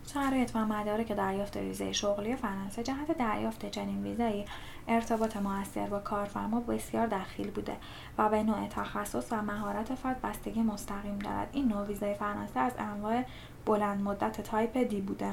شرایط و مدارک دریافت ویزای شغلی فرانسه جهت دریافت چنین ویزایی ارتباط مؤثر با کارفرما بسیار دخیل بوده و به نوع تخصص و مهارت فرد بستگی مستقیم دارد. این نوع ویزای فرانسه از انواع بلند مدت تایپ دی بوده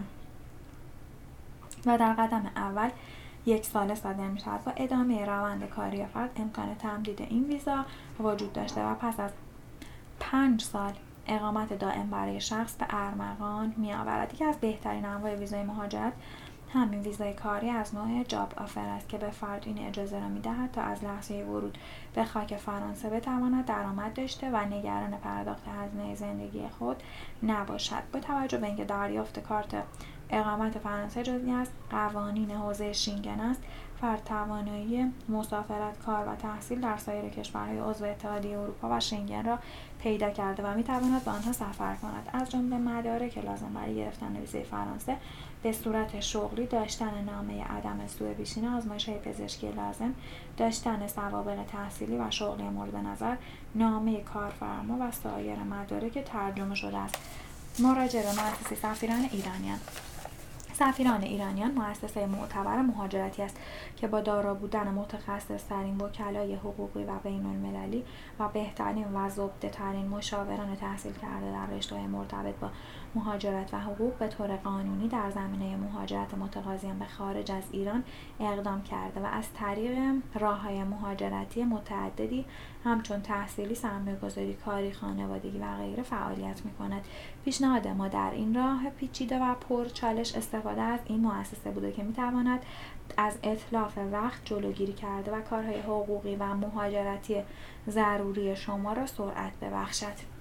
و در قدم اول 1 ساله صادر می شود و ادامه روند کاری فرد امکان تمدید این ویزا وجود داشته و پس از 5 سال اقامت دائم برای شخص به ارمغان می آورد. یکی از بهترین انواع ویزای مهاجرت همین ویزای کاری از نوع جاب آفر است که به فرد این اجازه را می دهد تا از لحظه ورود به خاک فرانسه بتواند درآمد داشته و نگران پرداخت هزینه زندگی خود نباشد. با توجه به اینکه دریافت کارت اقامت فرانسه جزئی از قوانین حوزه شنگن است، فرد توانایی مسافرت، کار و تحصیل در سایر کشورهای عضو اتحادیه اروپا و شنگن را پیدا کرده و می‌تواند به آنها سفر کند. از جمله مدارک لازم برای گرفتن ویزای فرانسه به صورت شغلی داشتن نامه عدم سوء پیشینه، آزمایش‌های پزشکی لازم، داشتن سوابق تحصیلی و شغلی مورد نظر، نامه کارفرما و سایر مدارک ترجمه شده است. مراجعه به مؤسسه سفیران ایرانیان. سفیران ایرانیان مؤسسه معتبر مهاجرتی است که با دارا بودن متخصص‌ترین وکلای حقوقی و بین‌المللی و بهترین و زبده‌ترین مشاوران تحصیل کرده در رشته‌های مرتبط با مهاجرت و حقوق به طور قانونی در زمینه مهاجرت متقاضیان به خارج از ایران اقدام کرده و از طریق راه‌های مهاجرتی متعددی همچون تحصیلی، سرمایه‌گذاری، کاری، خانوادگی و غیره فعالیت می‌کند. پیشنهاد ما در این راه پیچیده و پرچالش استفاده از این مؤسسه بوده که می‌تواند از اتلاف وقت جلوگیری کرده و کارهای حقوقی و مهاجرتی ضروری شما را سرعت ببخشد.